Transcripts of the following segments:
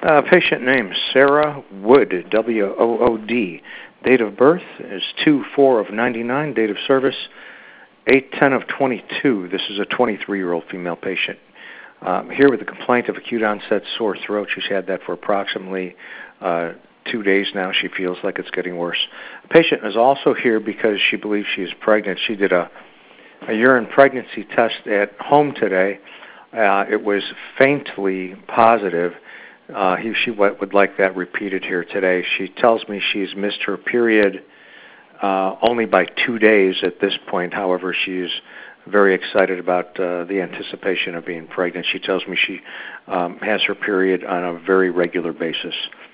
Patient name, Sarah Wood, W-O-O-D. Date of birth is 2/4 of 99. Date of service, 8/10 of 22. This is a 23-year-old female patient. Here with a complaint of acute onset sore throat. She's had that for approximately 2 days now. She feels like it's getting worse. The patient is also here because she believes she is pregnant. She did a urine pregnancy test at home today. It was faintly positive. She would like that repeated here today. She tells me she's missed her period only by 2 days at this point. However, she's very excited about the anticipation of being pregnant. She tells me she has her period on a very regular basis.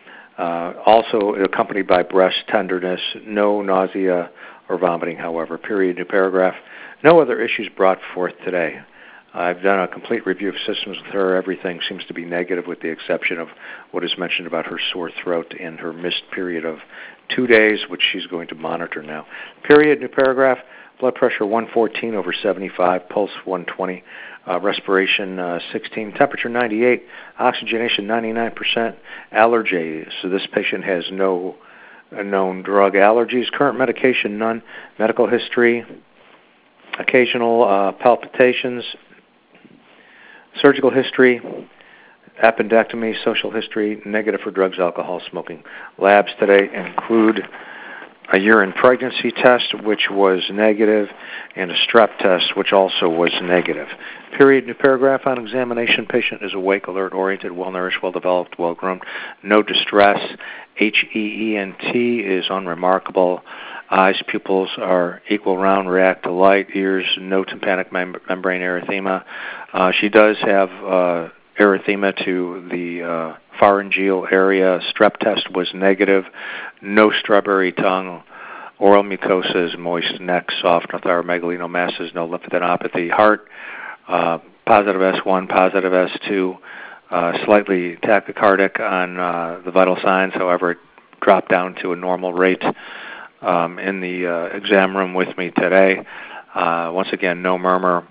Also accompanied by breast tenderness, no nausea or vomiting, however. Period, new paragraph. No other issues brought forth today. I've done a complete review of systems with her. Everything seems to be negative with the exception of what is mentioned about her sore throat and her missed period of 2 days, which she's going to monitor now. Period, new paragraph. Blood pressure 114/75, pulse 120, respiration 16, temperature 98, oxygenation 99%, allergies. So this patient has no known drug allergies. Current medication, none. Medical history, occasional palpitations. Surgical history, appendectomy. Social history, negative for drugs, alcohol, smoking. Labs today include a urine pregnancy test, which was negative, and a strep test, which also was negative. Period, new paragraph. On examination, patient is awake, alert, oriented, well-nourished, well-developed, well-groomed. No distress. HEENT is unremarkable. Eyes, pupils are equal round, react to light. Ears, no tympanic membrane erythema. She does have erythema to the pharyngeal area. Strep test was negative. No strawberry tongue. Oral mucosa is moist. Neck, soft. No thyromegaly, no masses, no lymphadenopathy. Heart, positive S1, positive S2. Slightly tachycardic on the vital signs. However, it dropped down to a normal rate in the exam room with me today. Once again, no murmur.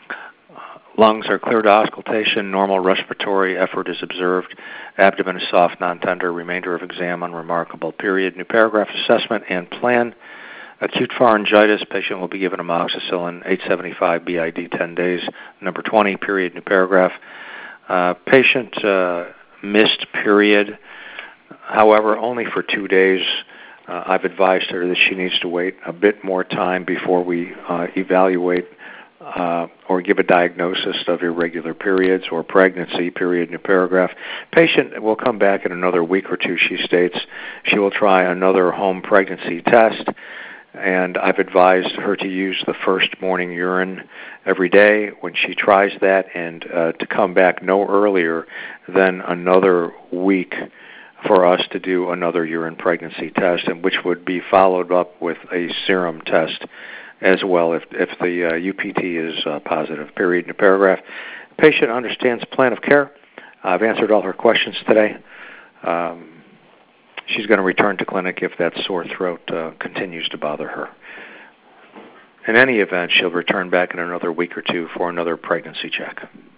Lungs are clear to auscultation. Normal respiratory effort is observed. Abdomen is soft, non-tender. Remainder of exam unremarkable. Period. New paragraph. Assessment and plan. Acute pharyngitis. Patient will be given amoxicillin 875 BID 10 days. Number 20. Period. New paragraph. Patient missed period. However, only for 2 days. I've advised her that she needs to wait a bit more time before we evaluate or give a diagnosis of irregular periods or pregnancy. Period, new paragraph. Patient will come back in another week or two, she states. She will try another home pregnancy test, and I've advised her to use the first morning urine every day when she tries that, and to come back no earlier than another week for us to do another urine pregnancy test, and which would be followed up with a serum test as well if the UPT is positive. Period. New paragraph. Patient understands plan of care. I've answered all her questions today. She's going to return to clinic if that sore throat continues to bother her. In any event, she'll return back in another week or two for another pregnancy check.